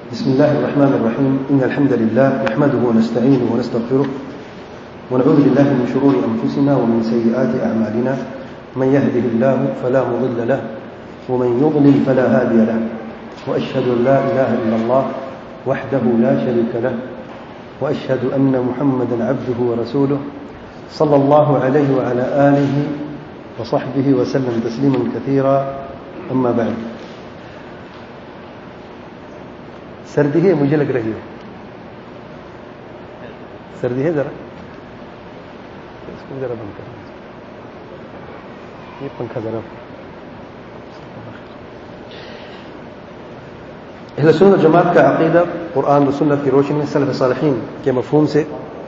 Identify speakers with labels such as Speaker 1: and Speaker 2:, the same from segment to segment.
Speaker 1: بسم الله الرحمن الرحيم. إن الحمد لله نحمده ونستعينه ونستغفره ونعوذ بالله من شرور أنفسنا ومن سيئات أعمالنا. من يهده الله فلا مضل له ومن يضلل فلا هادي له. وأشهد أن لا إله إلا الله وحده لا شريك له وأشهد أن محمدا عبده ورسوله صلى الله عليه وعلى آله وصحبه وسلم تسليما كثيرا. أما بعد. سردی ہے مجھے لگ رہی ہے سردی ہے ذرا اس کو ذرا بند کریں یہ پنکھا ذرا. اہل سنت و جماعت کا عقیدہ قرآن و سنت کی روشنی میں سلف صالحین کے مفہوم سے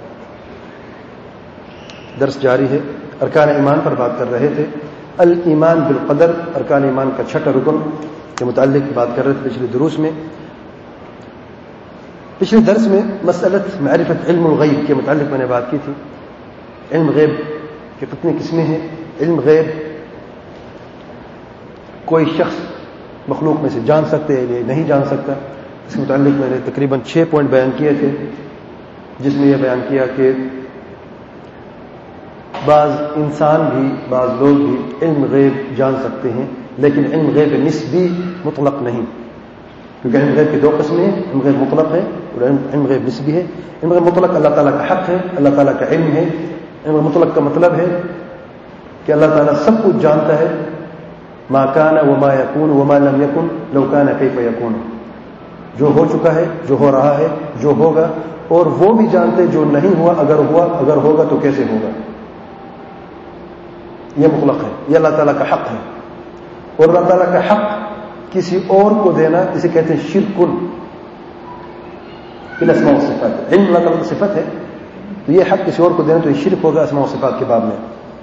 Speaker 1: درس جاری ہے. ارکان ایمان پر بات کر رہے تھے. الایمان بالقدر ارکان ایمان کا چھٹا رکن کے متعلق بات کر رہے تھے پچھلے دروس میں. پچھلے درس میں مسئلت معرفت علم الغیب کے متعلق میں نے بات کی تھی. علم غیب کی کتنی قسمیں ہیں. علم غیب کوئی شخص مخلوق میں سے جان سکتے ہیں یا نہیں جان سکتا. اس کے متعلق میں نے تقریباً 6 پوائنٹ بیان کیے تھے جس میں یہ بیان کیا کہ بعض انسان بھی بعض لوگ بھی علم غیب جان سکتے ہیں لیکن علم غیب نسبی مطلق نہیں. کیونکہ علم غیب کی 2 قسمیں ہیں. علم غیب مطلق ہے اور علم غیب نسبی ہے. علم غیب مطلق اللہ تعالیٰ کا حق ہے, اللہ تعالیٰ کا علم ہے. علم غیب مطلق کا مطلب ہے کہ اللہ تعالیٰ سب کچھ جانتا ہے. ما کان وما یکون وما لم یکن لو کان کیف یکون. جو ہو چکا ہے, جو ہو رہا ہے, جو ہوگا, اور وہ بھی جانتے جو نہیں ہوا, اگر ہوگا تو کیسے ہوگا. یہ مطلق ہے, یہ اللہ تعالیٰ کا حق ہے. اور اللہ تعالیٰ کا حق کسی اور کو دینا اسے کہتے ہیں شرک فی الاسماء والصفات. علم اللہ تعالیٰ کی صفت ہے تو یہ حق کسی اور کو دینا تو یہ شرک ہوگا اسماء و صفات کے باب میں.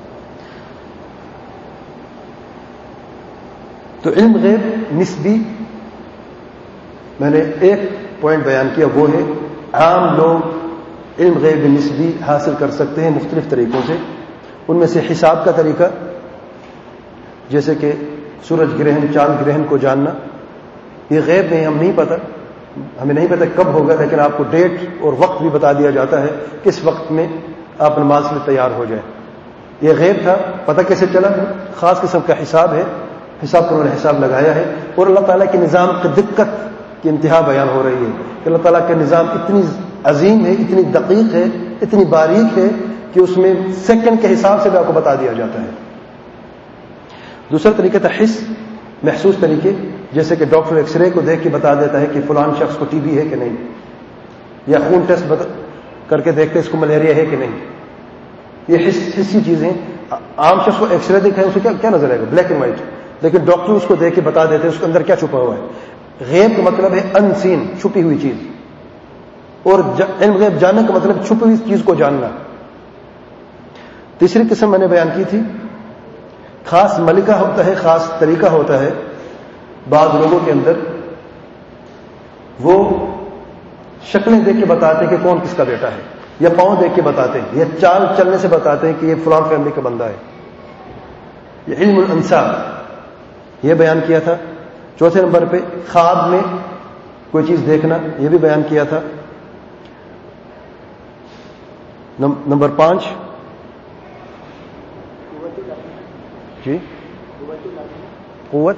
Speaker 1: تو علم غیب نسبی میں نے ایک پوائنٹ بیان کیا, وہ ہے عام لوگ علم غیب نسبی حاصل کر سکتے ہیں مختلف طریقوں سے. ان میں سے حساب کا طریقہ, جیسے کہ سورج گرہن چاند گرہن کو جاننا. یہ غیب نہیں, ہم نہیں پتہ, ہمیں نہیں پتہ کب ہوگا, لیکن آپ کو ڈیٹ اور وقت بھی بتا دیا جاتا ہے کس وقت میں آپ نماز کے لیے تیار ہو جائیں. یہ غیب تھا. پتہ کیسے چلا؟ خاص قسم کا حساب ہے, حساب پر انہوں نے حساب لگایا ہے. اور اللہ تعالیٰ کے نظام کی دقت کی انتہا بیان ہو رہی ہے کہ اللہ تعالیٰ کا نظام اتنی عظیم ہے, اتنی دقیق ہے, اتنی باریک ہے کہ اس میں سیکنڈ کے حساب سے بھی آپ کو بتا دیا جاتا ہے. دوسرا طریقہ تھا حس, محسوس طریقے, جیسے کہ ڈاکٹر ایکس رے کو دیکھ کے بتا دیتا ہے کہ فلان شخص کو ٹی بی ہے کہ نہیں, یا خون ٹیسٹ کر کے دیکھتے اس کو ملیریا ہے کہ نہیں. یہ حسی چیزیں. عام شخص کو ایکس رے دیکھا ہے اسے کیا نظر آئے گا؟ Black and white. لیکن ڈاکٹر اس کو دیکھ کے بتا دیتے ہیں اس کے اندر کیا چھپا ہوا ہے. غیب کا مطلب ہے ان سین, چھپی ہوئی چیز. اور علم غیب جاننے کا مطلب چھپی ہوئی چیز کو جاننا. تیسری قسم میں نے بیان کی تھی, خاص ملکہ ہوتا ہے, خاص طریقہ ہوتا ہے بعض لوگوں کے اندر. وہ شکلیں دیکھ کے بتاتے ہیں کہ کون کس کا بیٹا ہے, یا پاؤں دیکھ کے بتاتے ہیں, یا چال چلنے سے بتاتے ہیں کہ یہ فلان فیملی کا بندہ ہے. یہ علم الانساب یہ بیان کیا تھا. چوتھے نمبر پہ خواب میں کوئی چیز دیکھنا, یہ بھی بیان کیا تھا. نمبر 5 جی قوت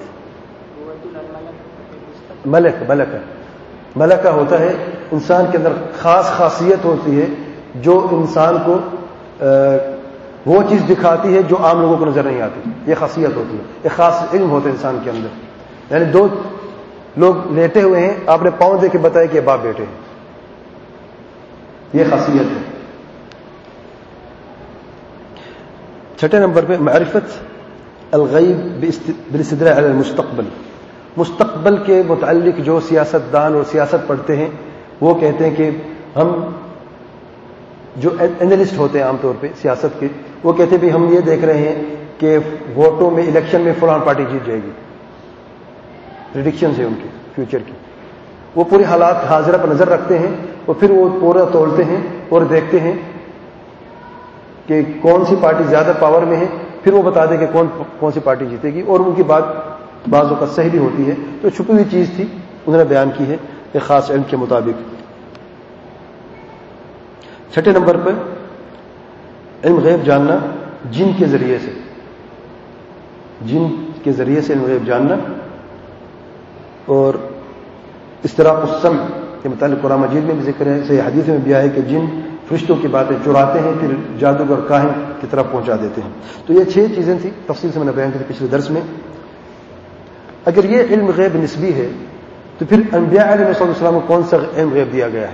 Speaker 1: ملکہ ہوتا ہے. انسان کے اندر خاص خاصیت ہوتی ہے جو انسان کو وہ چیز دکھاتی ہے جو عام لوگوں کو نظر نہیں آتی. یہ خاصیت ہوتی ہے, ایک خاص علم ہوتا ہے انسان کے اندر. یعنی 2 لوگ لیٹے ہوئے ہیں, آپ نے پاؤں دے کے بتایا کہ یہ باپ بیٹے ہیں. یہ خاصیت ہے. چھٹے نمبر پہ معرفت الغیب بالاستدلال علی المستقبل. مستقبل کے متعلق جو سیاست دان اور سیاست پڑھتے ہیں وہ کہتے ہیں کہ ہم جو اینالسٹ ہوتے ہیں عام طور پہ سیاست کے, وہ کہتے ہیں بھی ہم یہ دیکھ رہے ہیں کہ ووٹوں میں الیکشن میں فلان پارٹی جیت جائے گی. پریڈکشنز ہیں ان کی فیوچر کی. وہ پورے حالات حاضرہ پر نظر رکھتے ہیں اور پھر وہ پورا تولتے ہیں اور دیکھتے ہیں کہ کون سی پارٹی زیادہ پاور میں ہے, پھر وہ بتا دیں کہ کون سی پارٹی جیتے گی. اور ان کی بات بعض اوقات صحیح بھی ہوتی ہے. تو چھپی ہوئی چیز تھی, انہوں نے بیان کی ہے. ایک خاص علم کے مطابق. چھٹے نمبر پہ علم غیب جاننا جن کے ذریعے سے، جن کے ذریعے سے علم غیب جاننا. اور استراق السمع کے متعلق قرآن مجید میں بھی ذکر ہے، صحیح حدیث میں بھی آیا ہے کہ جن فرشتوں کی باتیں چراتے ہیں پھر جادوگر کاہن کی طرف پہنچا دیتے ہیں. تو یہ 6 چیزیں تھیں، تفصیل سے میں نے بیان کی تھی پچھلے درس میں. اگر یہ علم غیب نسبی ہے تو پھر انبیاء علیہ السلام کو کون سا علم غیب دیا گیا ہے؟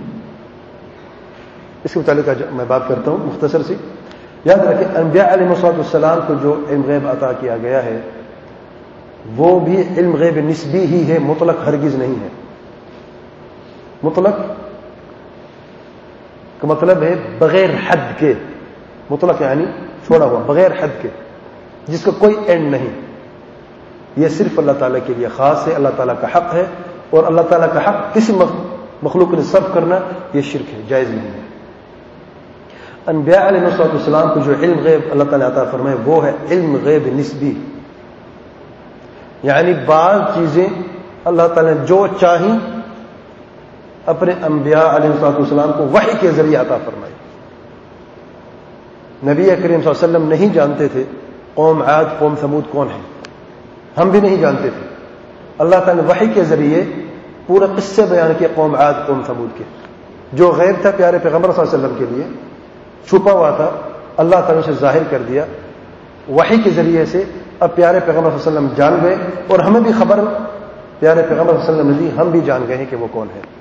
Speaker 1: اس کے متعلق میں بات کرتا ہوں مختصر سی. یاد رکھیں انبیاء علیہ السلام کو جو علم غیب عطا کیا گیا ہے وہ بھی علم غیب نسبی ہی ہے، مطلق ہرگز نہیں ہے. مطلق کا مطلب ہے بغیر حد کے، مطلق یعنی چھوڑا ہوا، بغیر حد کے، جس کا کوئی اینڈ نہیں. یہ صرف اللہ تعالیٰ کے لیے خاص ہے، اللہ تعالیٰ کا حق ہے، اور اللہ تعالیٰ کا حق کسی مخلوق نے صرف کرنا یہ شرک ہے، جائز نہیں ہے. انبیاء علیہ السلام کو جو علم غیب اللہ تعالیٰ عطا فرمائے وہ ہے علم غیب نسبی، یعنی بعض چیزیں اللہ تعالیٰ نے جو چاہیں اپنے انبیاء علیہ السلام کو وحی کے ذریعے عطا فرمائی. نبی کریم صلی اللہ علیہ وسلم نہیں جانتے تھے قوم عاد قوم ثمود کون ہیں، ہم بھی نہیں جانتے تھے. اللہ تعالیٰ نے وحی کے ذریعے پورا قصے بیان کیا قوم عاد قوم ثمود کے. جو غیب تھا پیارے پیغمبر صلی اللہ علیہ وسلم کے لیے چھپا ہوا تھا، اللہ تعالیٰ نے اسے ظاہر کر دیا وحی کے ذریعے سے. اب پیارے پیغمبر صلی اللہ علیہ وسلم جان گئے اور ہمیں بھی خبر پیارے پیغمبر صلی اللہ علیہ وسلم نے دی، ہم بھی جان گئے ہیں کہ وہ کون ہے.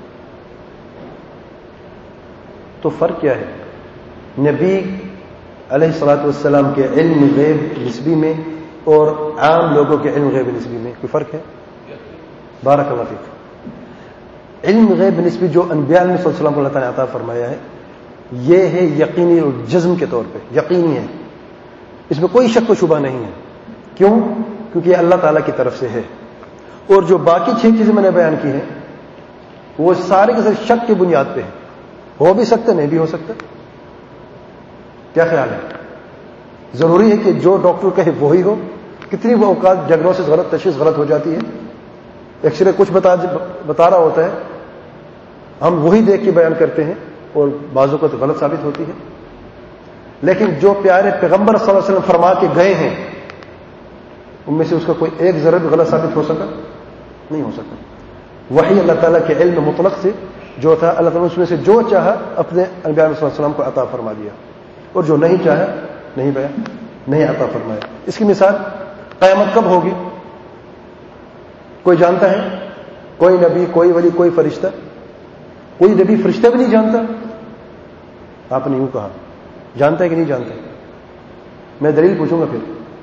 Speaker 1: تو فرق کیا ہے نبی علیہ الصلوۃ والسلام کے علم غیب نسبی میں اور عام لوگوں کے علم غیب نسبی میں؟ کوئی فرق ہے؟ بارک اللہ فیک. علم غیب نسبی جو انبیاء علیہ السلام کو اللہ تعالیٰ نے عطا فرمایا ہے یہ ہے یقینی اور جزم کے طور پہ یقینی ہے، اس میں کوئی شک و شبہ نہیں ہے. کیوں؟ کیونکہ یہ اللہ تعالیٰ کی طرف سے ہے. اور جو باقی 6 چیزیں میں نے بیان کی ہیں وہ سارے کے سارے شک کی بنیاد پہ ہیں. ہو بھی سکتا نہیں بھی ہو سکتا. کیا خیال ہے؟ ضروری ہے کہ جو ڈاکٹر کہے وہی ہو؟ کتنی وہ اوقات ڈائگنوسس غلط، تشخیص غلط ہو جاتی ہے. ایکس رے کچھ بتا رہا ہوتا ہے، ہم وہی دیکھ کے بیان کرتے ہیں اور بعض اوقات غلط ثابت ہوتی ہے. لیکن جو پیارے پیغمبر صلی اللہ علیہ وسلم فرما کے گئے ہیں ان میں سے اس کا کوئی ایک ذرہ بھی غلط ثابت ہو سکا؟ نہیں ہو سکتا. وہی اللہ تعالیٰ کے علم مطلق سے جو تھا اللہ تعالیٰ نے اس میں سے جو چاہا اپنے انبیاء علیہ السلام کو عطا فرما دیا، اور جو نہیں چاہا نہیں عطا فرمایا. اس کی مثال قیامت کب ہوگی کوئی جانتا ہے؟ کوئی نبی، کوئی ولی، کوئی فرشتہ؟ کوئی نبی فرشتہ بھی نہیں جانتا. آپ نے یوں کہا جانتا ہے کہ نہیں جانتا؟ میں دلیل پوچھوں گا پھر.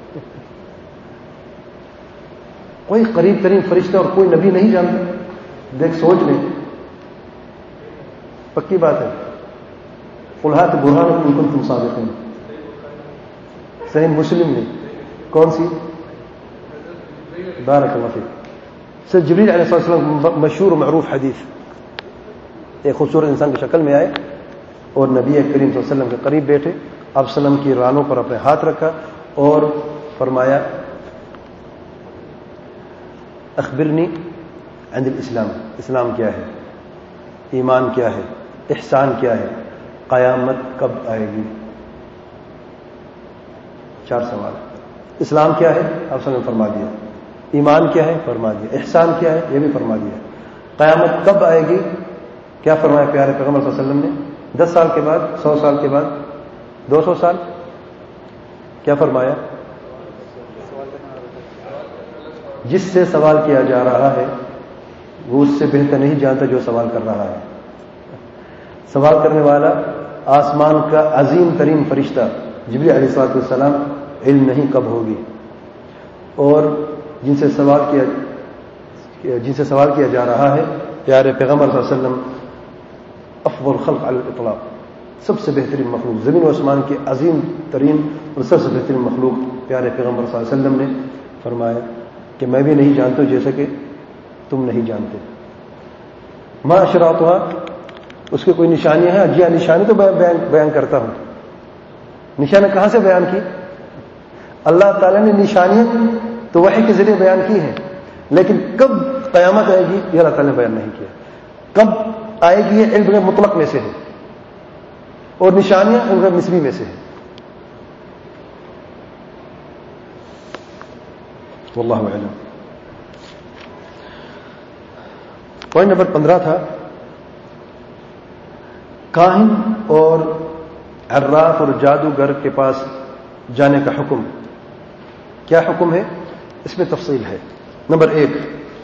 Speaker 1: کوئی قریب ترین فرشتہ اور کوئی نبی نہیں جانتا؟ دیکھ سوچ لیں، پکی بات ہے. قل ہاتوا برہانکم ان کنتم صادقین. صحیح مسلم نے کون سی؟ بارک اللہ فیک. سر جبریل علیہ السلام مشہور و معروف حدیث، ایک خوبصورت انسان کی شکل میں آئے اور نبی کریم صلی اللہ علیہ وسلم کے قریب بیٹھے، آپ وسلم کی رانوں پر اپنے ہاتھ رکھا اور فرمایا اخبرنی عن الاسلام. اسلام کیا ہے؟ ایمان کیا ہے؟ احسان کیا ہے؟ قیامت کب آئے گی؟ 4 سوال. اسلام کیا ہے؟ آپ وسلم نے فرما دیا. ایمان کیا ہے؟ فرما دیا. احسان کیا ہے؟ یہ بھی فرما دیا. قیامت کب آئے گی؟ کیا فرمایا پیارے پیغمبر صلی اللہ علیہ وسلم نے؟ 10 سال کے بعد، 100 سال کے بعد، 200 سال؟ کیا فرمایا؟ جس سے سوال کیا جا رہا ہے وہ اس سے بہتر نہیں جانتا جو سوال کر رہا ہے. سوال کرنے والا آسمان کا عظیم ترین فرشتہ جبریل علیہ السلام علم نہیں کب ہوگی. اور جن سے سوال کیا جا رہا ہے پیارے پیغمبر صلی اللہ علیہ وسلم افضل خلق علی الاطلاق، سب سے بہترین مخلوق، زمین و آسمان کے عظیم ترین اور سب سے بہترین مخلوق پیارے پیغمبر صلی اللہ علیہ وسلم نے فرمایا کہ میں بھی نہیں جانتا جیسا کہ تم نہیں جانتے. ما اشراطها، اس کی کوئی نشانیاں ہیں؟ جی ہاں، نشانی تو بیان کرتا ہوں. نشانیاں کہاں سے بیان کی؟ اللہ تعالیٰ نے نشانیاں تو وحی کے ذریعے بیان کی ہیں، لیکن کب قیامت آئے گی یہ اللہ تعالیٰ نے بیان نہیں کیا. کب آئے گی یہ علم غیب مطلق میں سے ہے, اور نشانیاں علم غیب نسبی میں سے ہیں. واللہ اعلم. پوائنٹ نمبر 15 تھا کاہن اور عراف اور جادوگر کے پاس جانے کا حکم. کیا حکم ہے؟ اس میں تفصیل ہے. نمبر 1,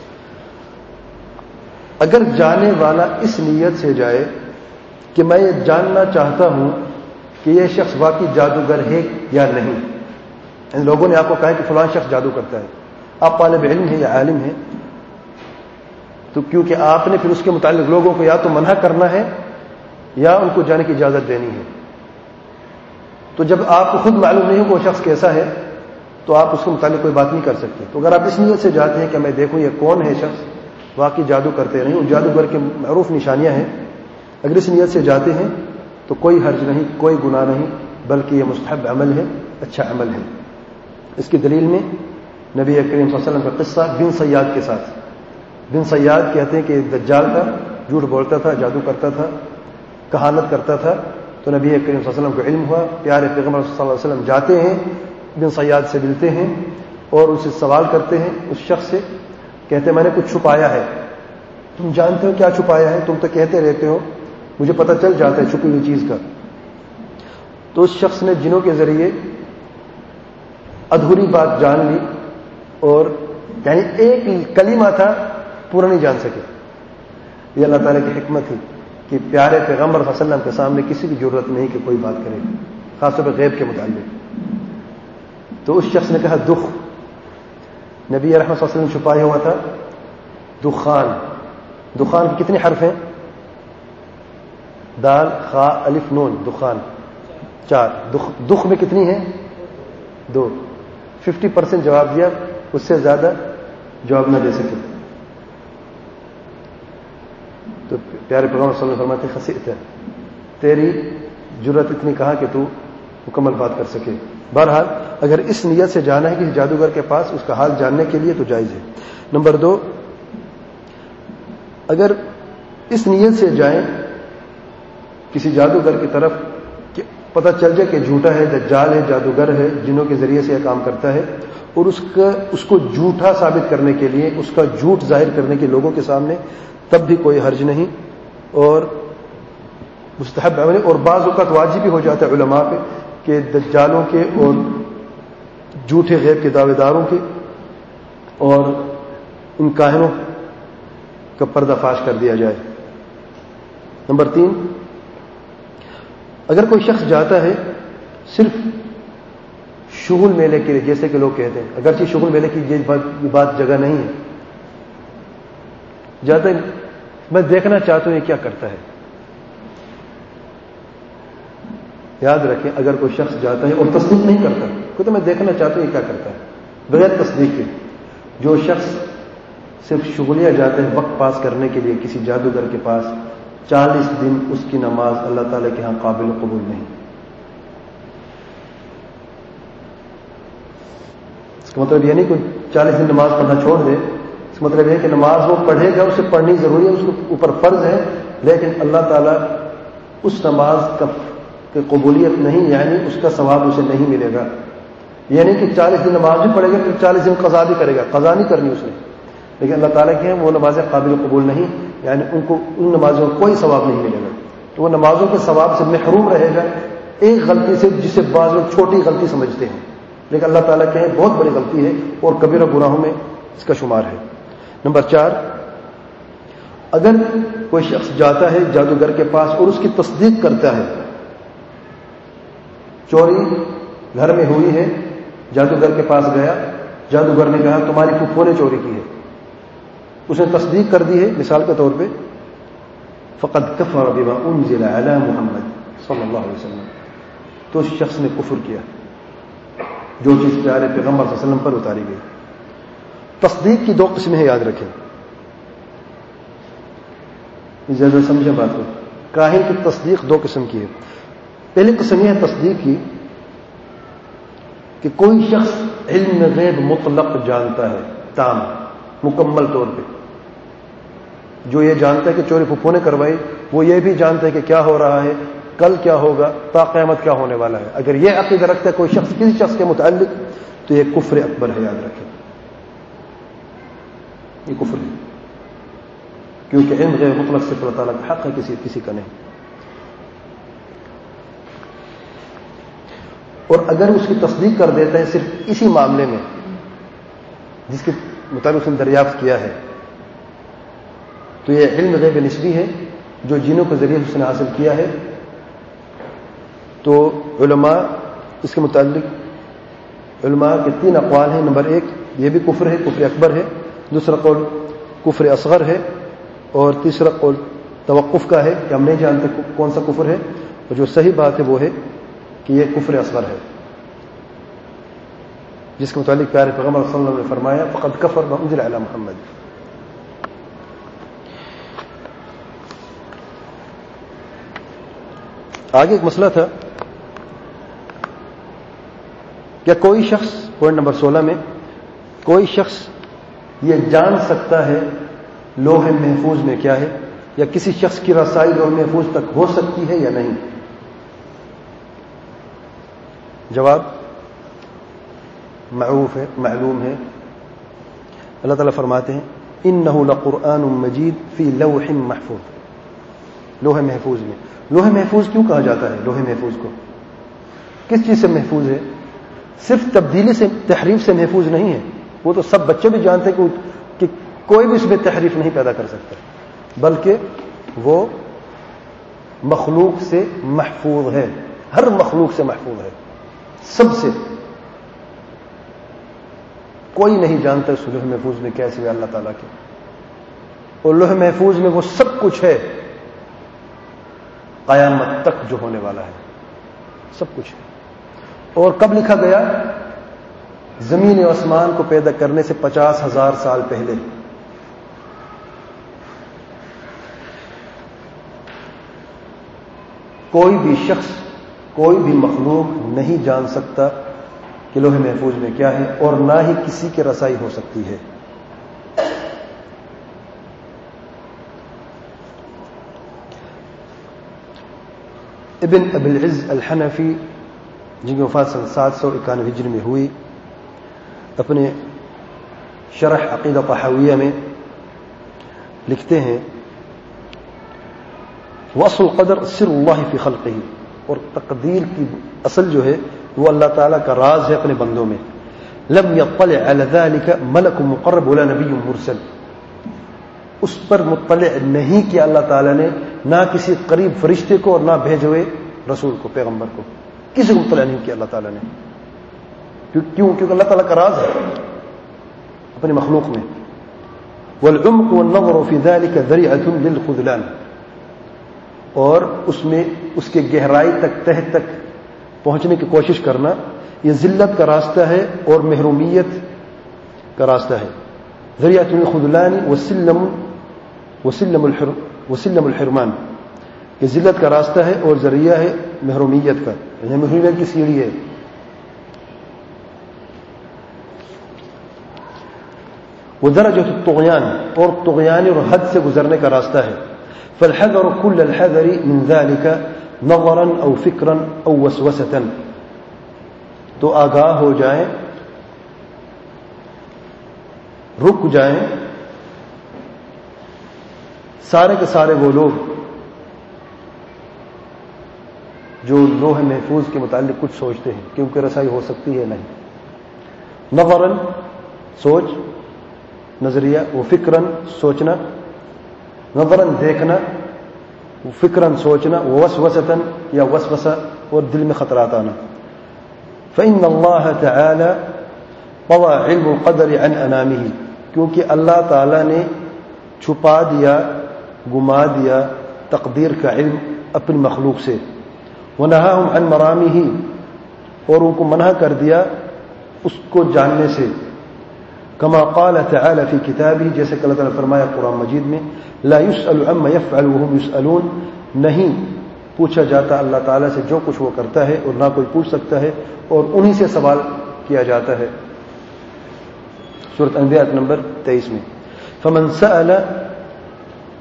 Speaker 1: اگر جانے والا اس نیت سے جائے کہ میں یہ جاننا چاہتا ہوں کہ یہ شخص واقعی جادوگر ہے یا نہیں. ان لوگوں نے آپ کو کہا کہ فلاں شخص جادو کرتا ہے, آپ طالب علم ہیں یا عالم ہیں, تو کیونکہ آپ نے پھر اس کے متعلق لوگوں کو یا تو منع کرنا ہے یا ان کو جانے کی اجازت دینی ہے. تو جب آپ کو خود معلوم نہیں ہو کہ وہ شخص کیسا ہے تو آپ اس کے متعلق کوئی بات نہیں کر سکتے. تو اگر آپ اس نیت سے جاتے ہیں کہ میں دیکھوں یہ کون ہے شخص واقعی جادو کرتے نہیں, اور جادوگر کے معروف نشانیاں ہیں, اگر اس نیت سے جاتے ہیں تو کوئی حرج نہیں, کوئی گناہ نہیں, بلکہ یہ مستحب عمل ہے, اچھا عمل ہے. اس کی دلیل میں نبی کریم صلی اللہ علیہ وسلم کا قصہ بن سیاد کے ساتھ. بن سیاد کہتے ہیں کہ دجال تھا, جھوٹ بولتا تھا, جادو کرتا تھا, کہانت کرتا تھا. تو نبی کریم صلی اللہ علیہ وسلم کو علم ہوا, پیارے پیغمبر صلی اللہ علیہ وسلم جاتے ہیں, بن سیاد سے ملتے ہیں اور اسے سوال کرتے ہیں. اس شخص سے کہتے ہیں میں نے کچھ چھپایا ہے, تم جانتے ہو کیا چھپایا ہے؟ تم تو کہتے رہتے ہو, مجھے پتہ چل جاتا ہے چھپی ہوئی چیز کا. تو اس شخص نے جنوں کے ذریعے ادھوری بات جان لی, اور یعنی ایک کلمہ تھا پورا نہیں جان سکے. یہ اللہ تعالیٰ کی حکمت تھی کہ پیارے پیغمبر صلی اللہ علیہ وسلم کے سامنے کسی کی ضرورت نہیں کہ کوئی بات کرے, خاص طور پہ غیب کے متعلق. تو اس شخص نے کہا دخ. نبی رحمت صلی اللہ علیہ وسلم چھپایا ہوا تھا دخان. دخان کی کتنے حرف ہیں؟ دال خا الف نون. دخان 4. دخ میں کتنی ہیں؟ 2. 50% جواب دیا, اس سے زیادہ جواب نہ دے سکے. تو پیارے پیغمبر صلی اللہ علیہ وسلم فرماتے خسیت ہے, تیری جرت اتنی کہا کہ تو مکمل بات کر سکے. بہرحال اگر اس نیت سے جانا ہے کسی جادوگر کے پاس اس کا حال جاننے کے لیے تو جائز ہے. نمبر 2, اگر اس نیت سے جائیں کسی جادوگر کی طرف کہ پتہ چل جائے کہ جھوٹا ہے, دجال ہے, جادوگر ہے, جنوں کے ذریعے سے یہ کام کرتا ہے, اور اس کو جھوٹا ثابت کرنے کے لیے, اس کا جھوٹ ظاہر کرنے کے لوگوں کے سامنے, تب بھی کوئی حرج نہیں اور مستحب عمل. اور بعض اوقات واجب بھی ہو جاتا ہے علماء پہ کہ دجالوں کے اور جھوٹے غیب کے دعوے داروں کے اور ان کاہنوں کا پردہ فاش کر دیا جائے. نمبر 3, اگر کوئی شخص جاتا ہے صرف شغل میلے کے لیے, جیسے کہ لوگ کہتے ہیں, اگرچہ شغل میلے کی یہ بات جگہ نہیں ہے, جاتا ہے میں دیکھنا چاہتا ہوں یہ کیا کرتا ہے. یاد رکھیں اگر کوئی شخص جاتا ہے اور تصدیق نہیں کرتا, تو میں دیکھنا چاہتا ہوں یہ کیا کرتا ہے, بغیر تصدیق کے. جو شخص صرف شغلیہ جاتا ہے وقت پاس کرنے کے لیے کسی جادوگر کے پاس, 40 دن اس کی نماز اللہ تعالیٰ کے ہاں قابل قبول نہیں. اس کا مطلب یہ نہیں کہ 40 دن نماز پڑھنا چھوڑ دے. اس کا مطلب یہ کہ نماز وہ پڑھے گا, اسے پڑھنی ضروری ہے, اس کے اوپر فرض ہے, لیکن اللہ تعالیٰ اس نماز کی قبولیت نہیں, یعنی اس کا ثواب اسے نہیں ملے گا. یعنی کہ 40 دن نماز بھی پڑھے گا پھر 40 دن قضا بھی کرے گا, قضا نہیں کرنی اس نے, لیکن اللہ تعالیٰ کے ہیں وہ نمازیں قابل قبول نہیں, یعنی ان کو ان نمازوں کو کوئی ثواب نہیں ملے گا. تو وہ نمازوں کے ثواب سے محروم رہے گا ایک غلطی سے, جسے بعض لوگ چھوٹی غلطی سمجھتے ہیں, لیکن اللہ تعالیٰ کے ہیں بہت بڑی غلطی ہے اور کبیرہ گناہوں میں اس کا شمار ہے. نمبر 4, اگر کوئی شخص جاتا ہے جادوگر کے پاس اور اس کی تصدیق کرتا ہے, چوری گھر میں ہوئی ہے, جادوگر کے پاس گیا, جادوگر نے کہا تمہاری پھپھو نے چوری کی ہے, اس نے تصدیق کر دی ہے مثال کے طور پہ, فقد کفر بما انزل علی محمد صلی اللہ علیہ وسلم, تو اس شخص نے کفر کیا جو چیز پیارے پیغمبر صلی اللہ علیہ وسلم پر اتاری گئی. تصدیق کی 2 قسمیں ہیں, یاد رکھیں, زیادہ سمجھیں بات کو. کاہن کی تصدیق 2 قسم کی ہے. پہلی قسم یہ ہے تصدیق کی کہ کوئی شخص علم غیب مطلق جانتا ہے, تام مکمل طور پہ, جو یہ جانتا ہے کہ چوری پھپھو نے کروائی وہ یہ بھی جانتا ہے کہ کیا ہو رہا ہے، کل کیا ہوگا، تا قیامت کیا ہونے والا ہے. اگر یہ عقیدہ رکھتا ہے کوئی شخص کسی شخص کے متعلق تو یہ کفر اکبر ہے، یاد رکھیں یہ کفر ہے، کیونکہ علم غیر مطلق صرف اللہ تعالیٰ کا حق ہے، کسی کا نہیں. اور اگر اس کی تصدیق کر دیتا ہے صرف اسی معاملے میں جس کے مطابق اس نے دریافت کیا ہے تو یہ علم غیب نسبی ہے جو جنوں کے ذریعے اس نے حاصل کیا ہے. تو علماء اس کے متعلق علماء کے 3 اقوال ہیں. نمبر 1 یہ بھی کفر ہے، کفر اکبر ہے. دوسرا قول کفر اصغر ہے، اور تیسرا قول توقف کا ہے کہ ہم نہیں جانتے کون سا کفر ہے، اور جو صحیح بات ہے وہ ہے کہ یہ کفر اصغر ہے، جس کے متعلق پیارے پیغمبر صلی اللہ علیہ وسلم نے فرمایا فقد کفر ما انزل علی محمد. آگے ایک مسئلہ تھا کہ کوئی شخص، پوائنٹ نمبر 16 میں، کوئی شخص یہ جان سکتا ہے لوح محفوظ میں کیا ہے، یا کسی شخص کی رسائی لوح محفوظ تک ہو سکتی ہے یا نہیں. جواب معروف ہے، معلوم ہے. اللہ تعالیٰ فرماتے ہیں انہ لقرآن مجید فی لوح محفوظ. لوح محفوظ میں، لوح محفوظ کیوں کہا جاتا ہے؟ لوح محفوظ کو کس چیز سے محفوظ ہے؟ صرف تبدیلی سے، تحریف سے محفوظ نہیں ہے. وہ تو سب بچے بھی جانتے ہیں کہ کوئی بھی اس میں تحریف نہیں پیدا کر سکتا، بلکہ وہ مخلوق سے محفوظ ہے، ہر مخلوق سے محفوظ ہے، سب سے. کوئی نہیں جانتا اس لوح محفوظ میں کیسے ہے اللہ تعالیٰ کے. اور لوح محفوظ میں وہ سب کچھ ہے قیامت تک جو ہونے والا ہے، سب کچھ ہے. اور کب لکھا گیا؟ زمین و آسمان کو پیدا کرنے سے 50,000 سال پہلے. کوئی بھی شخص، کوئی بھی مخلوق نہیں جان سکتا کہ لوح محفوظ میں کیا ہے، اور نہ ہی کسی کی رسائی ہو سکتی ہے. ابن ابی العز الحنفی جن کی وفات 791 ہجری میں ہوئی، اپنے شرح عقیدہ طحاویہ میں لکھتے ہیں وَأَصْلُ الْقَدْرِ سِرُّ اللَّهِ فِي خَلْقِهِ. اور تقدیر کی اصل جو ہے وہ اللہ تعالیٰ کا راز ہے اپنے بندوں میں. لم يطلع على ذلك ملک مقرب ولا نبی مرسل. اس پر مطلع نہیں کیا اللہ تعالیٰ نے، نہ کسی قریب فرشتے کو اور نہ بھیجے ہوئے رسول کو، پیغمبر کو، کسی کو مطلع نہیں کیا اللہ تعالیٰ نے. کیوں؟ کیونکہ اللہ تعالیٰ کا راز ہے اپنی مخلوق میں. والعمق والنظر في ذلك ذریعة للخذلان. اور اس میں اس کے گہرائی تک، تہ تک پہنچنے کی کوشش کرنا یہ ذلت کا راستہ ہے اور محرومیت کا راستہ ہے. ذریعۃ الخذلان وسلم الحرمان. یہ ذلت کا راستہ ہے اور ذریعہ ہے محرومیت کا، یعنی محرومیت کی سیڑھی ہے. ودرجۃ الطغیان، اور طغیان اور حد سے گزرنے کا راستہ ہے. فالحذر كل الحذر من ذلك نظرا او فکرا او وسوسة. تو آگاہ ہو جائیں، رک جائیں سارے کے سارے وہ لوگ جو لوح محفوظ کے متعلق کچھ سوچتے ہیں کہ ان کی رسائی ہو سکتی ہے نہیں. نظرا سوچ، نظریہ، وہ فکرن سوچنا، نظرا دیکھنا، فکرن سوچنا، وسوسة یا وسوسہ اور دل میں خطرات آنا. فإن اللہ تعالی طوى علم القدر عن انامہ. کیونکہ اللہ تعالی نے چھپا دیا، گما دیا تقدیر کا علم اپنی مخلوق سے. ونہاہم عن مرامہ، اور ان کو منع کر دیا اس کو جاننے سے. کما قال تعالی فی کتابہ، جیسے کہ اللہ تعالی فرمایا قرآن مجید میں لا يسأل عما يفعل وهم يسألون. نہیں پوچھا جاتا اللہ تعالیٰ سے جو کچھ وہ کرتا ہے، اور نہ کوئی پوچھ سکتا ہے، اور انہی سے سوال کیا جاتا ہے. سورۃ انبیاء نمبر 23 میں. فمن سأل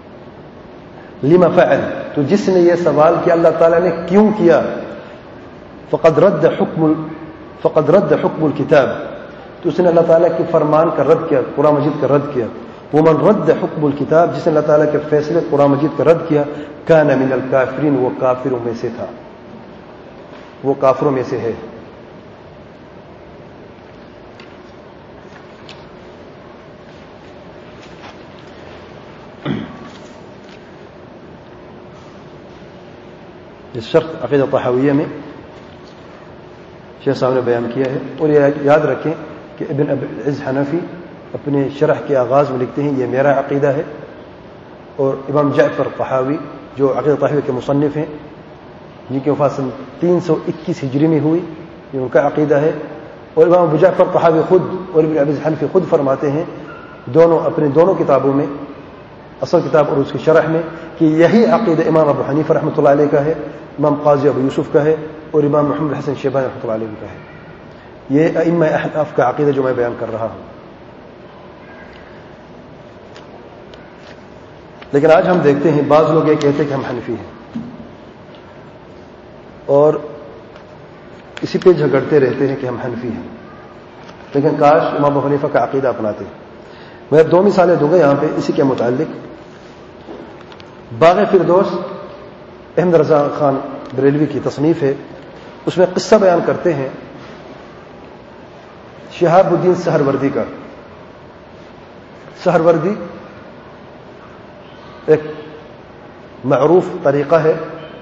Speaker 1: لما فعل، تو جس نے یہ سوال کیا اللہ تعالیٰ نے کیوں کیا، فقد رد حکم الکتاب، تو اس نے اللہ تعالیٰ کے فرمان کا رد کیا، قرآن مجید کا رد کیا. ومن رد حکم الکتاب، جس نے اللہ تعالیٰ کے فیصلے قرآن مجید کا رد کیا، کان من الکافرین، وہ کافروں میں سے تھا، وہ کافروں میں سے ہے. اس شرح عقیدہ طحاویہ میں شیخ صاحب نے بیان کیا ہے. اور یہ یاد رکھیں کہ ابن ابی العز حنفی اپنے شرح کے آغاز میں لکھتے ہیں یہ میرا عقیدہ ہے، اور امام جعفر طحاوی جو عقیدہ طحاویہ کے مصنف ہیں جن کی وفات سن 321 ہجری میں ہوئی، یہ ان کا عقیدہ ہے. اور امام ابو جعفر طحاوی خود اور ابن ابی العز حنفی خود فرماتے ہیں دونوں اپنے دونوں کتابوں میں، اصل کتاب اور اس کی شرح میں، کہ یہی عقیدہ امام ابو حنیفہ رحمۃ اللہ علیہ کا ہے، امام قاضی ابو یوسف کا ہے، اور امام محمد حسن شیبانی رحمۃ اللہ علیہ کا ہے. یہ ائمہ احناف کا عقیدہ جو میں بیان کر رہا ہوں. لیکن آج ہم دیکھتے ہیں بعض لوگ یہ کہتے ہیں کہ ہم حنفی ہیں، اور اسی پہ جھگڑتے رہتے ہیں کہ ہم حنفی ہیں، لیکن کاش امام ابو حنیفہ کا عقیدہ اپناتے. میں 2 مثالیں دوں گا یہاں پہ اسی کے متعلق. باغ فردوس احمد رضا خان بریلوی کی تصنیف ہے، اس میں قصہ بیان کرتے ہیں شہاب الدین سہروردی کا. سہروردی ایک معروف طریقہ ہے،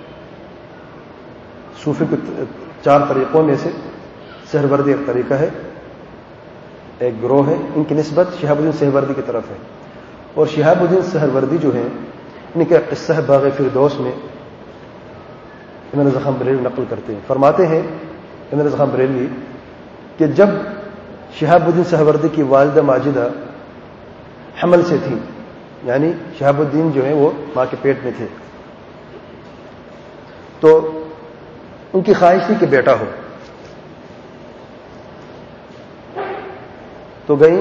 Speaker 1: صوفی کے 4 طریقوں میں سے سہروردی ایک طریقہ ہے، ایک گروہ ہے. ان کی نسبت شہاب الدین سہروردی کی طرف ہے. اور شہاب الدین سہروردی جو ہیں ان کا قصہ ہے باغ فردوس میں امام رضا خان بریلوی نقل کرتے ہیں. فرماتے ہیں امام رضا خان بریلوی کہ جب شہاب الدین سہروردی کی والدہ ماجدہ حمل سے تھیں، یعنی شہاب الدین جو ہیں وہ ماں کے پیٹ میں تھے، تو ان کی خواہش تھی کہ بیٹا ہو. تو گئی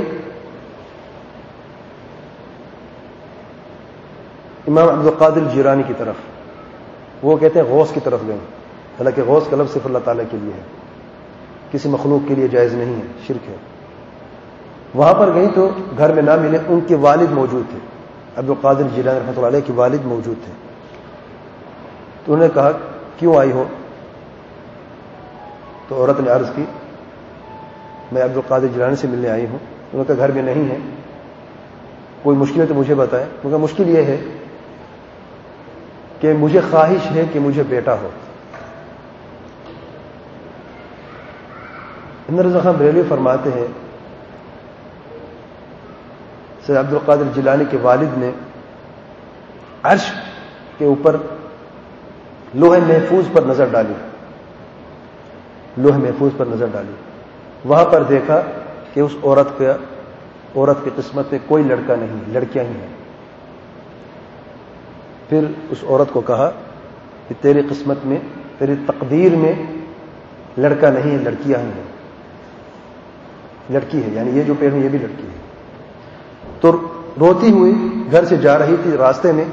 Speaker 1: امام عبد القادر جیلانی کی طرف، وہ کہتے ہیں غوث کی طرف گئے، حالانکہ غوث کا لفظ صرف اللہ تعالیٰ کے لیے ہے، کسی مخلوق کے لیے جائز نہیں ہے، شرک ہے. وہاں پر گئی تو گھر میں نہ ملے، ان کے والد موجود تھے، عبد القادر جیلانی رحمۃ اللہ علیہ کے والد موجود تھے. تو انہوں نے کہا کیوں آئی ہو؟ تو عورت نے عرض کی میں عبد القادر جیلانی سے ملنے آئی ہوں. انہوں نے کہا گھر میں نہیں ہے، کوئی مشکل ہے تو مجھے بتائیں. انہوں نے کہا مشکل یہ ہے کہ مجھے خواہش ہے کہ مجھے بیٹا ہو. امام رضا خان بریلوی فرماتے ہیں سید عبد القادر جیلانی کے والد نے عرش کے اوپر لوح محفوظ پر نظر ڈالی، لوح محفوظ پر نظر ڈالی. وہاں پر دیکھا کہ اس عورت کی قسمت میں کوئی لڑکا نہیں، لڑکیاں ہی ہیں. پھر اس عورت کو کہا کہ تیری قسمت میں، تیری تقدیر میں لڑکا نہیں ہے، لڑکیاں ہی ہیں. لڑکی ہے یعنی یہ جو پیڑ میں یہ بھی لڑکی ہے. تو روتی ہوئی گھر سے جا رہی تھی، راستے میں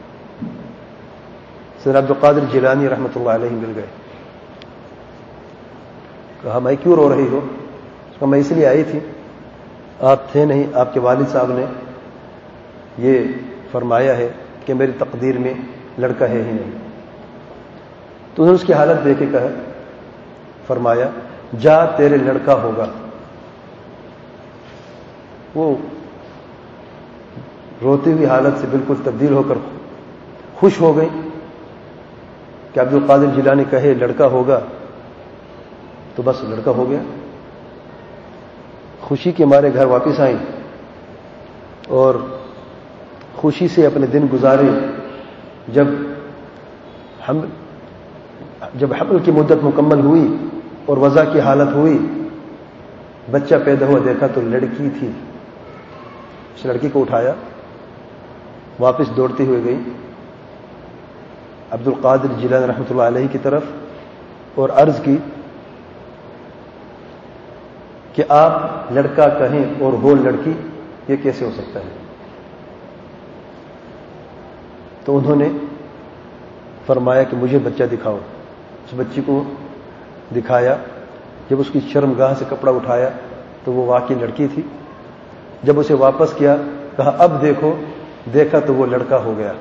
Speaker 1: سید عبد القادر جیلانی رحمۃ اللہ علیہ مل گئے. کہا میں کیوں رو رہی ہو؟ کہا میں اس لیے آئی تھی، آپ تھے نہیں، آپ کے والد صاحب نے یہ فرمایا ہے کہ میری تقدیر میں لڑکا ہے ہی نہیں. تو انہوں نے اس کی حالت دیکھ کے کہا، فرمایا جا تیرے لڑکا ہوگا. وہ روتی ہوئی حالت سے بالکل تبدیل ہو کر خوش ہو گئی کہ عبد القادر جیلانی کہے لڑکا ہوگا تو بس لڑکا ہو گیا. خوشی کے مارے گھر واپس آئیں اور خوشی سے اپنے دن گزارے. جب حمل کی مدت مکمل ہوئی اور وضع کی حالت ہوئی، بچہ پیدا ہوا، دیکھا تو لڑکی تھی. اس لڑکی کو اٹھایا، واپس دوڑتی ہوئی گئی عبد القادر جیلانی رحمۃ اللہ علیہ کی طرف اور عرض کی کہ آپ لڑکا کہیں اور ہو لڑکی، یہ کیسے ہو سکتا ہے؟ تو تو انہوں نے فرمایا کہ مجھے بچہ دکھاؤ. اس بچی کو دکھایا. جب اس کی شرمگاہ سے کپڑا اٹھایا تو وہ واقعی لڑکی تھی. جب اسے واپس کیا کہا اب دیکھو, دیکھا تو وہ لڑکا ہو گیا.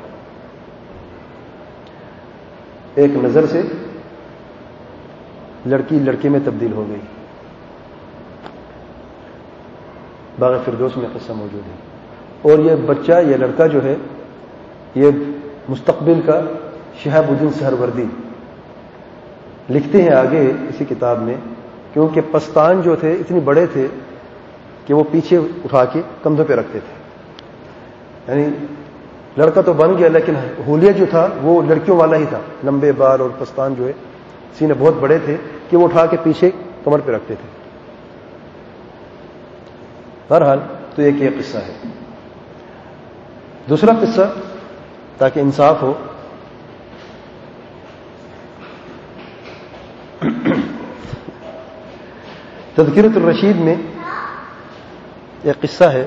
Speaker 1: ایک نظر سے لڑکی لڑکے میں تبدیل ہو گئی. باغ فردوس میں قصہ موجود ہے. اور یہ بچہ, یہ لڑکا جو ہے, یہ مستقبل کا شہاب الدین سہروردی لکھتے ہیں آگے اسی کتاب میں, کیونکہ پستان جو تھے اتنے بڑے تھے کہ وہ پیچھے اٹھا کے کندھوں پہ رکھتے تھے. یعنی لڑکا تو بن گیا لیکن حلیہ جو تھا وہ لڑکیوں والا ہی تھا. لمبے بال اور پستان جو ہے سینے بہت بڑے تھے کہ وہ اٹھا کے پیچھے کمر پہ رکھتے تھے. بہرحال تو ایک یہ قصہ ہے. دوسرا قصہ تاکہ انصاف ہو, تذکرۃ الرشید میں ایک قصہ ہے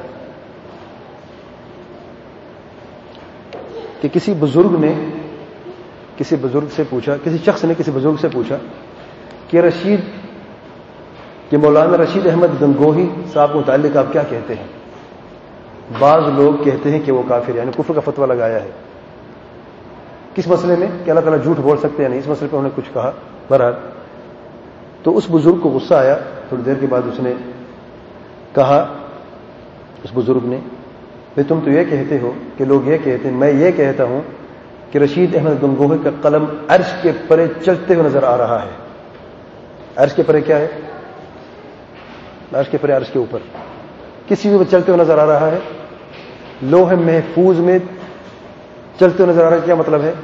Speaker 1: کہ کسی بزرگ نے کسی بزرگ سے پوچھا, کسی شخص نے کسی بزرگ سے پوچھا کہ رشید کہ مولانا رشید احمد گنگوہی صاحب کو متعلق آپ کیا کہتے ہیں؟ بعض لوگ کہتے ہیں کہ وہ کافر یعنی کفر کا فتویٰ لگایا ہے. کس مسئلے میں کہ اللہ تعالیٰ جھوٹ بول سکتے ہیں نہیں, اس مسئلے پہ انہوں نے کچھ کہا. بہرحال تو اس بزرگ کو غصہ آیا. تھوڑی دیر کے بعد اس نے کہا, اس بزرگ نے, بھئی تم تو یہ کہتے ہو کہ لوگ یہ کہتے ہیں, میں یہ کہتا ہوں کہ رشید احمد گنگوہی کا قلم عرش کے پرے چلتے ہوئے نظر آ رہا ہے. عرش کے پرے کیا ہے؟ عرش کے پرے, عرش کے اوپر کسی بھی چلتے ہوئے نظر آ رہا ہے. لوح محفوظ میں چلتے ہوئے نظر آ رہا ہے. کیا مطلب ہے؟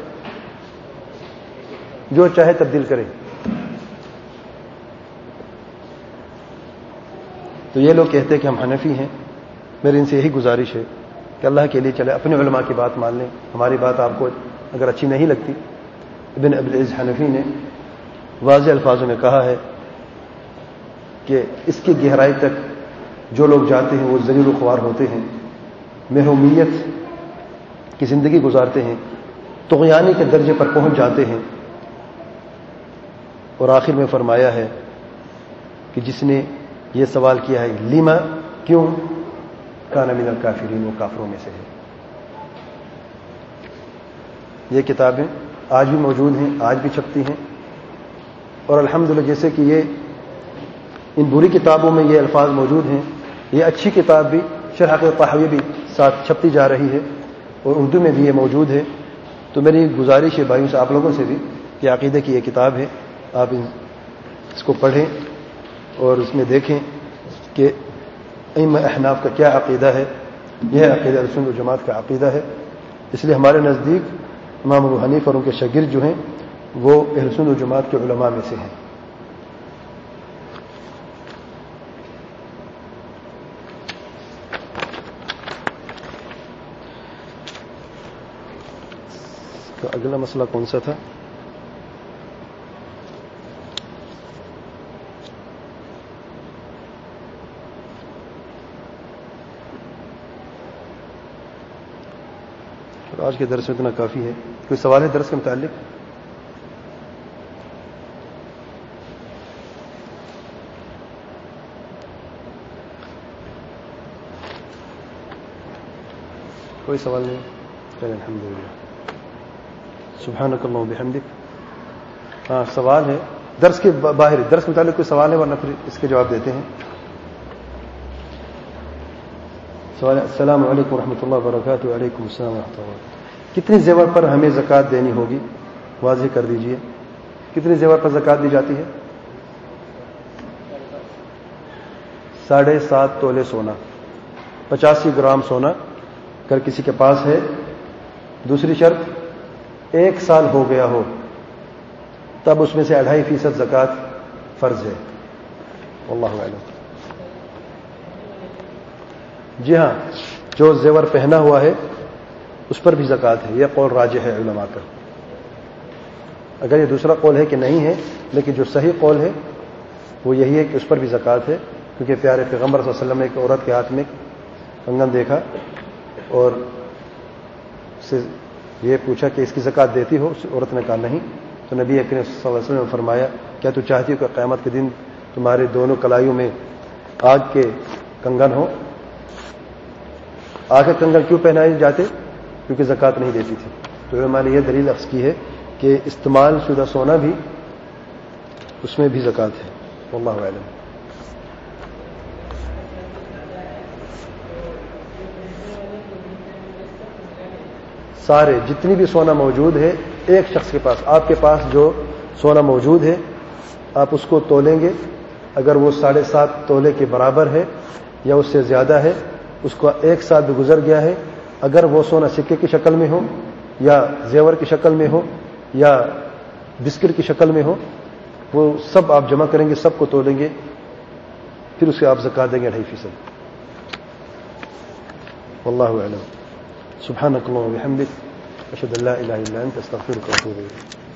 Speaker 1: جو چاہے تبدیل کرے. تو یہ لوگ کہتے ہیں کہ ہم حنفی ہیں. میری ان سے یہی گزارش ہے کہ اللہ کے لیے چلے, اپنے علماء کی بات مان لیں. ہماری بات آپ کو اگر اچھی نہیں لگتی, ابن ابی العز حنفی نے واضح الفاظوں میں کہا ہے کہ اس کی گہرائی تک جو لوگ جاتے ہیں وہ ذلیل و خوار ہوتے ہیں, محرومیت کی زندگی گزارتے ہیں, طغیانی کے درجے پر پہنچ جاتے ہیں. اور آخر میں فرمایا ہے کہ جس نے یہ سوال کیا ہے لیما, کیوں, کان من الکافرین, وہ کافروں میں سے ہے. یہ کتابیں آج بھی موجود ہیں, آج بھی چھپتی ہیں. اور الحمدللہ جیسے کہ یہ ان بری کتابوں میں یہ الفاظ موجود ہیں, یہ اچھی کتاب بھی شرح طحاوی بھی ساتھ چھپتی جا رہی ہے اور اردو میں بھی یہ موجود ہے. تو میری گزارش ہے بھائیوں سے, آپ لوگوں سے بھی, کہ عقیدہ کی یہ کتاب ہے, آپ اس کو پڑھیں اور اس میں دیکھیں کہ ائمہ احناف کا کیا عقیدہ ہے. یہ عقیدہ اہل سنت و جماعت کا عقیدہ ہے. اس لیے ہمارے نزدیک امام ابو حنیفہ اور ان کے شاگرد جو ہیں وہ اہل سنت و جماعت کے علماء میں سے ہیں. تو اگلا مسئلہ کون سا تھا؟ آج کے درس میں اتنا کافی ہے. کوئی سوال ہے درس کے متعلق؟ کوئی سوال نہیں؟ چلیں الحمدللہ. سبحانک اللہم وبحمدک. ہاں سوال ہے درس کے باہر, درس کے متعلق کوئی سوال ہے ورنہ پھر اس کے جواب دیتے ہیں. سوال. السلام علیکم ورحمۃ اللہ وبرکاتہ. وعلیکم السلام ورحمۃ اللہ. کتنے زیور پر ہمیں زکوٰۃ دینی ہوگی, واضح کر دیجئے. کتنے زیور پر زکوٰۃ دی جاتی ہے؟ 7.5 تولے سونا, 85 گرام سونا اگر کسی کے پاس ہے. دوسری شرط 1 سال ہو گیا ہو تب اس میں سے 2.5% زکوٰۃ فرض ہے. واللہ اعلم. جی ہاں, جو زیور پہنا ہوا ہے اس پر بھی زکوٰۃ ہے. یہ قول راجح ہے علماء کا. اگر یہ دوسرا قول ہے کہ نہیں ہے, لیکن جو صحیح قول ہے وہ یہی ہے کہ اس پر بھی زکوٰۃ ہے, کیونکہ پیارے پیغمبر صلی اللہ علیہ وسلم نے ایک عورت کے ہاتھ میں کنگن دیکھا اور اسے یہ پوچھا کہ اس کی زکات دیتی ہو؟ عورت نے کہا نہیں. تو نبی اکرم صلی اللہ علیہ وسلم نے فرمایا کیا تو چاہتی ہو کہ قیامت کے دن تمہارے دونوں کلائیوں میں آگ کے کنگن ہو؟ آگ کے کنگن کیوں پہنائے جاتے؟ کیونکہ زکات نہیں دیتی تھی. تو علماء نے یہ دلیل اخذ کی ہے کہ استعمال شدہ سونا بھی اس میں بھی زکات ہے. واللہ اعلم. سارے جتنی بھی سونا موجود ہے ایک شخص کے پاس، آپ کے پاس جو سونا موجود ہے آپ اس کو تولیں گے، اگر وہ 7.5 تولے کے برابر ہے یا اس سے زیادہ ہے، اس کو 1 سال بھی گزر گیا ہے، اگر وہ سونا سکے کی شکل میں ہو یا زیور کی شکل میں ہو یا بسکٹ کی شکل میں ہو، وہ سب آپ جمع کریں گے، سب کو تولیں گے، پھر اسے آپ زکات دیں گے 2.5%. واللہ اعلم. سبحانك اللهم وبحمدك اشهد ان لا اله الا انت استغفرك واتوب اليك.